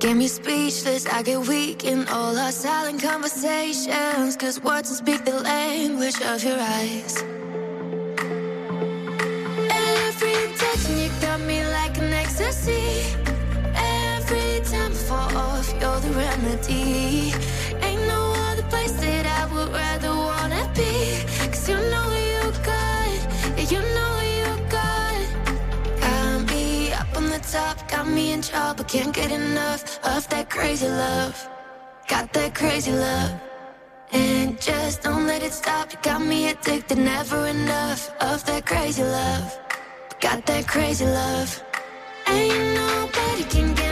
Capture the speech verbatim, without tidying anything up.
Get me speechless, I get weak in all our silent conversations. Cause words don't speak the language of your eyes. Every touch you got me like an ecstasy. Every time I fall off, you're the remedy. Ain't no other place that I would rather wanna be. Cause you know you got, yeah, you know you got. Got me up on the top, got me in trouble, can't get enough of that crazy love. Got that crazy love. And just don't let it stop, you got me addicted, never enough of that crazy love. Got that crazy love. Ain't nobody can get